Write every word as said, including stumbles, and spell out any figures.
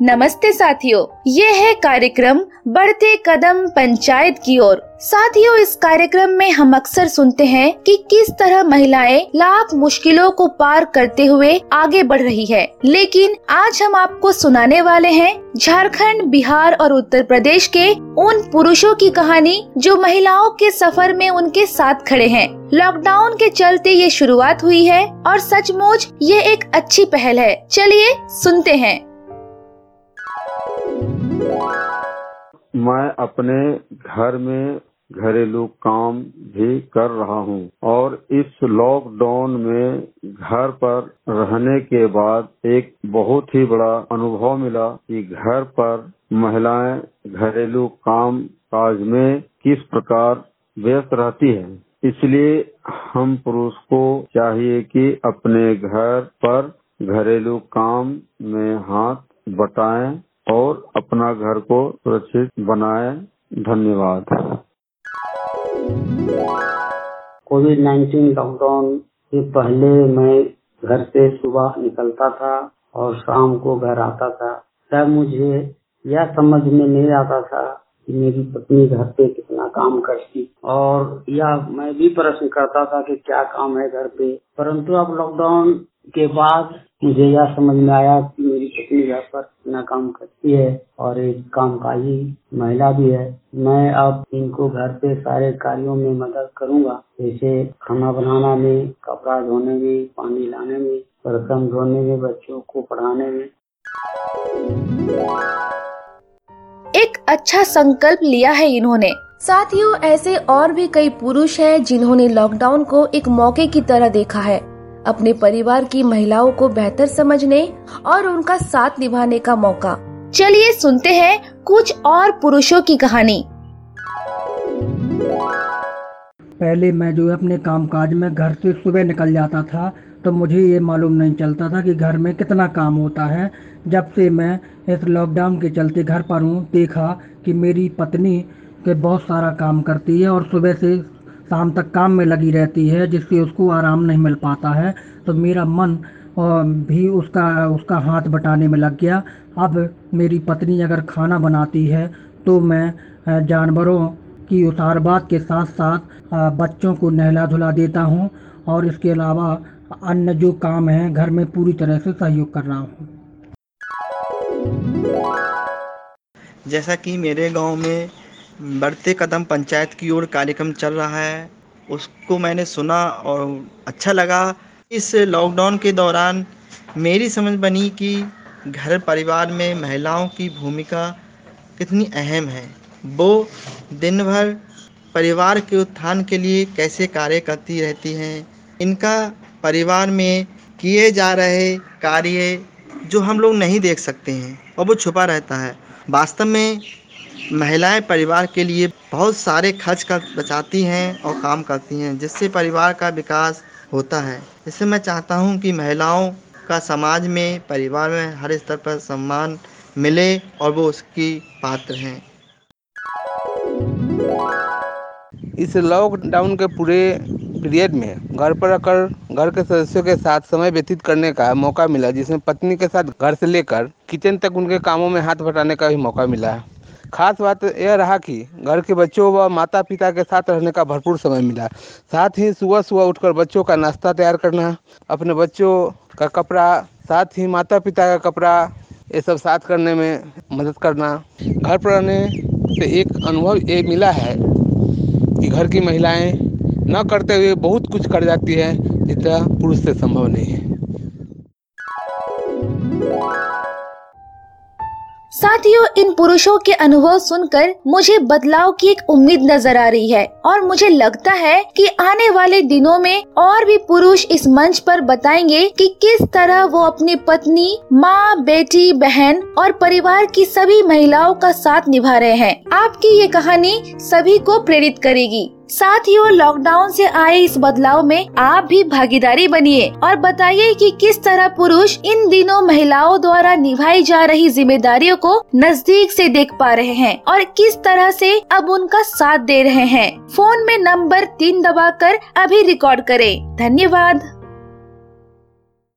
नमस्ते साथियों, ये है कार्यक्रम बढ़ते कदम पंचायत की ओर। साथियों, इस कार्यक्रम में हम अक्सर सुनते हैं कि किस तरह महिलाएं लाख मुश्किलों को पार करते हुए आगे बढ़ रही है, लेकिन आज हम आपको सुनाने वाले हैं झारखंड, बिहार और उत्तर प्रदेश के उन पुरुषों की कहानी जो महिलाओं के सफर में उनके साथ खड़े हैं। लॉकडाउन के चलते ये शुरुआत हुई है और सचमुच ये एक अच्छी पहल है। चलिए सुनते हैं। मैं अपने घर में घरेलू काम भी कर रहा हूँ और इस लॉकडाउन में घर पर रहने के बाद एक बहुत ही बड़ा अनुभव मिला कि घर पर महिलाएं घरेलू काम काज में किस प्रकार व्यस्त रहती है। इसलिए हम पुरुष को चाहिए कि अपने घर पर घरेलू काम में हाथ बटाएं और अपना घर को सुरक्षित बनाएं। धन्यवाद। कोविड नाइन्टीन लॉकडाउन से पहले मैं घर से सुबह निकलता था और शाम को घर आता था। तब मुझे यह समझ में नहीं आता था कि मेरी पत्नी घर पे कितना काम करती, और यह मैं भी प्रश्न करता था कि क्या काम है घर पे। परंतु अब लॉकडाउन के बाद मुझे यह समझ में आया कि मेरी पत्नी घर पर कितना काम करती है और एक कामकाजी महिला भी है। मैं अब इनको घर पे सारे कार्यों में मदद करूंगा, जैसे खाना बनाना में, कपड़ा धोने में, पानी लाने में, बर्तन धोने में, बच्चों को पढ़ाने में। एक अच्छा संकल्प लिया है इन्होंने। साथियों, ऐसे और भी कई पुरुष हैं जिन्होंने लॉकडाउन को एक मौके की तरह देखा है, अपने परिवार की महिलाओं को बेहतर समझने और उनका साथ निभाने का मौका। चलिए सुनते हैं कुछ और पुरुषों की कहानी। पहले मैं जो है अपने कामकाज में घर से सुबह निकल जाता था तो मुझे ये मालूम नहीं चलता था कि घर में कितना काम होता है। जब से मैं इस लॉकडाउन के चलते घर पर हूँ, देखा कि मेरी पत्नी के बहुत सारा काम करती है और सुबह से शाम तक काम में लगी रहती है, जिससे उसको आराम नहीं मिल पाता है। तो मेरा मन भी उसका उसका हाथ बटाने में लग गया। अब मेरी पत्नी अगर खाना बनाती है तो मैं जानवरों की उसारबात के साथ साथ बच्चों को नहला धुला देता हूँ और इसके अलावा अन्य जो काम है घर में पूरी तरह से सहयोग कर रहा हूँ। जैसा कि मेरे गांव में बढ़ते कदम पंचायत की ओर कार्यक्रम चल रहा है, उसको मैंने सुना और अच्छा लगा। इस लॉकडाउन के दौरान मेरी समझ बनी कि घर परिवार में महिलाओं की भूमिका कितनी अहम है। वो दिन भर परिवार के उत्थान के लिए कैसे कार्य करती रहती हैं। इनका परिवार में किए जा रहे कार्य जो हम लोग नहीं देख सकते हैं और वो छुपा रहता है। वास्तव में महिलाएं परिवार के लिए बहुत सारे खर्च कर बचाती हैं और काम करती हैं, जिससे परिवार का विकास होता है। इससे मैं चाहता हूं कि महिलाओं का समाज में, परिवार में हर स्तर पर सम्मान मिले और वो उसकी पात्र हैं। इस लॉकडाउन के पूरे पीरियड में घर पर रहकर घर के सदस्यों के साथ समय व्यतीत करने का मौका मिला, जिसमें पत्नी के साथ घर से लेकर किचन तक उनके कामों में हाथ बटाने का भी मौका मिला है। खास बात यह रहा कि घर के बच्चों व माता पिता के साथ रहने का भरपूर समय मिला। साथ ही सुबह सुबह उठकर बच्चों का नाश्ता तैयार करना, अपने बच्चों का कपड़ा, साथ ही माता पिता का कपड़ा, ये सब साथ करने में मदद करना। घर पर रहने से एक अनुभव ये मिला है कि घर की महिलाएं न करते हुए बहुत कुछ कर जाती है, जितना पुरुष से संभव नहीं है। साथियों, इन पुरुषों के अनुभव सुनकर मुझे बदलाव की एक उम्मीद नजर आ रही है और मुझे लगता है कि आने वाले दिनों में और भी पुरुष इस मंच पर बताएंगे कि किस तरह वो अपनी पत्नी, माँ, बेटी, बहन और परिवार की सभी महिलाओं का साथ निभा रहे हैं। आपकी ये कहानी सभी को प्रेरित करेगी। साथियों, लॉकडाउन से आए इस बदलाव में आप भी भागीदारी बनिए और बताइए कि किस तरह पुरुष इन दिनों महिलाओं द्वारा निभाई जा रही जिम्मेदारियों को नजदीक से देख पा रहे हैं और किस तरह से अब उनका साथ दे रहे हैं। फोन में नंबर तीन दबाकर अभी रिकॉर्ड करें। धन्यवाद।